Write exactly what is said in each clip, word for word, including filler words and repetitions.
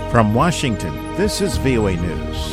From Washington, this is V O A News.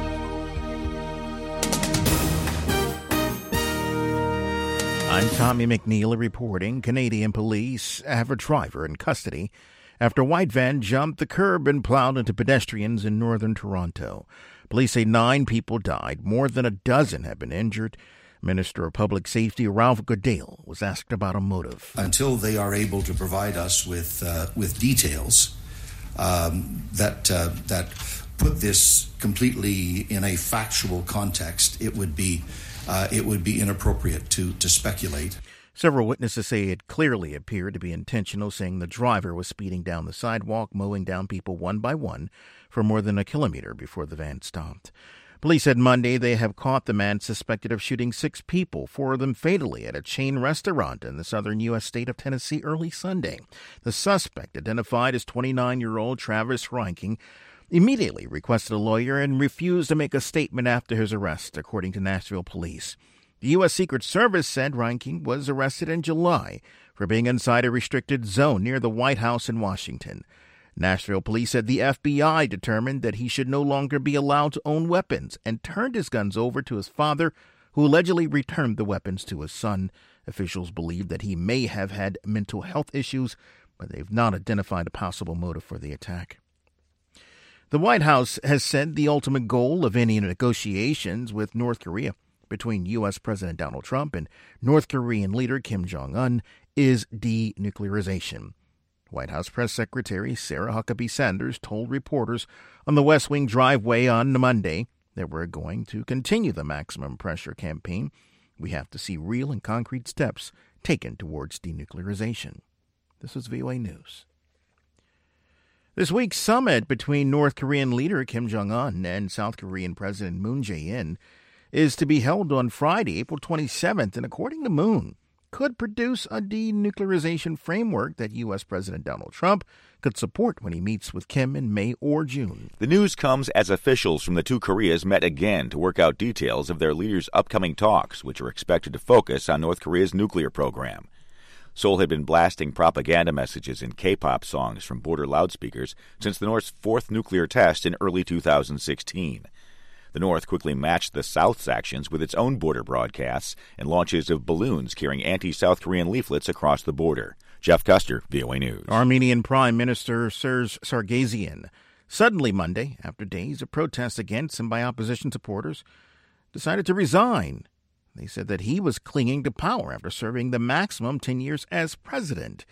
I'm Tommy McNeil reporting. Canadian police have a driver in custody after a white van jumped the curb and plowed into pedestrians in northern Toronto. Police say nine people died. More than a dozen have been injured. Minister of Public Safety Ralph Goodale was asked about a motive. Until they are able to provide us with uh, with details um, that uh, that put this completely in a factual context, it would be uh, it would be inappropriate to to speculate. Several witnesses say it clearly appeared to be intentional, saying the driver was speeding down the sidewalk, mowing down people one by one for more than a kilometer before the van stopped. Police said Monday they have caught the man suspected of shooting six people, four of them fatally, at a chain restaurant in the southern U S state of Tennessee early Sunday. The suspect, identified as twenty-nine-year-old Travis Reinking, immediately requested a lawyer and refused to make a statement after his arrest, according to Nashville police. The U S Secret Service said Reinking was arrested in July for being inside a restricted zone near the White House in Washington. Nashville police said the F B I determined that he should no longer be allowed to own weapons and turned his guns over to his father, who allegedly returned the weapons to his son. Officials believe that he may have had mental health issues, but they've not identified a possible motive for the attack. The White House has said the ultimate goal of any negotiations with North Korea between U S. President Donald Trump and North Korean leader Kim Jong-un is denuclearization. White House Press Secretary Sarah Huckabee Sanders told reporters on the West Wing driveway on Monday that we're going to continue the maximum pressure campaign. We have to see real and concrete steps taken towards denuclearization. This is V O A News. This week's summit between North Korean leader Kim Jong-un and South Korean President Moon Jae-in is to be held on Friday, April twenty-seventh, and according to Moon, could produce a denuclearization framework that U S. President Donald Trump could support when he meets with Kim in May or June. The news comes as officials from the two Koreas met again to work out details of their leaders' upcoming talks, which are expected to focus on North Korea's nuclear program. Seoul had been blasting propaganda messages in K-pop songs from border loudspeakers since the North's fourth nuclear test in early two thousand sixteen. The North quickly matched the South's actions with its own border broadcasts and launches of balloons carrying anti-South Korean leaflets across the border. Jeff Custer, V O A News. Armenian Prime Minister Serge Sargsyan suddenly Monday, after days of protests against him by opposition supporters, decided to resign. They said that he was clinging to power after serving the maximum ten years as president.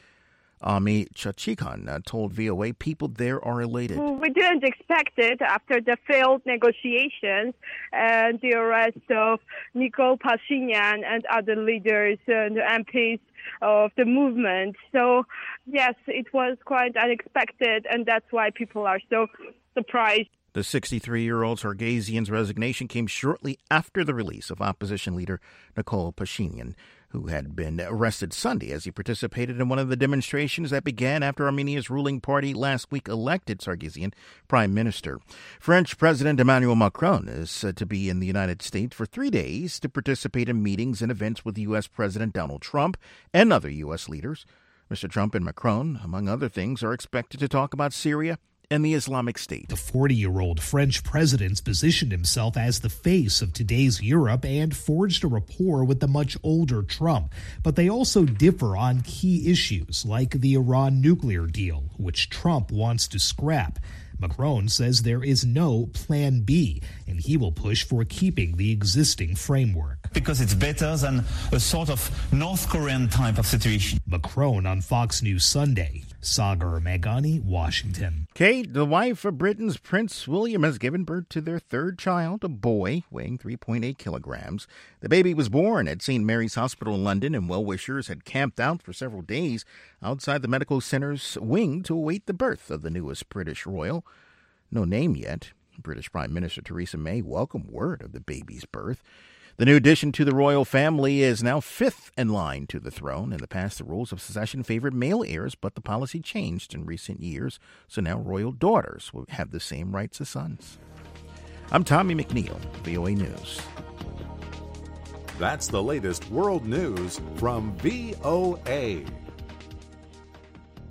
Ami Chachikhan uh, told V O A people there are elated. We didn't expect it after the failed negotiations and the arrest of Nikol Pashinyan and other leaders and M Ps of the movement. So, yes, it was quite unexpected, and that's why people are so surprised. The sixty-three-year-old Sargsyan's resignation came shortly after the release of opposition leader Nikol Pashinyan, who had been arrested Sunday as he participated in one of the demonstrations that began after Armenia's ruling party last week elected Sargsyan prime minister. French President Emmanuel Macron is said to be in the United States for three days to participate in meetings and events with U S. President Donald Trump and other U S leaders. Mister Trump and Macron, among other things, are expected to talk about Syria and the Islamic State. The forty-year-old French president positioned himself as the face of today's Europe and forged a rapport with the much older Trump. But they also differ on key issues like the Iran nuclear deal, which Trump wants to scrap. Macron says there is no plan B, and he will push for keeping the existing framework. Because it's better than a sort of North Korean type of situation. Macron on Fox News Sunday. Sagar Meghani, Washington. Kate, the wife of Britain's Prince William, has given birth to their third child, a boy weighing three point eight kilograms. The baby was born at Saint Mary's Hospital in London, and well-wishers had camped out for several days outside the medical center's wing to await the birth of the newest British royal. No name yet. British Prime Minister Theresa May welcomed word of the baby's birth. The new addition to the royal family is now fifth in line to the throne. In the past, the rules of succession favored male heirs, but the policy changed in recent years, so now royal daughters will have the same rights as sons. I'm Tommy McNeil, V O A News. That's the latest world news from V O A.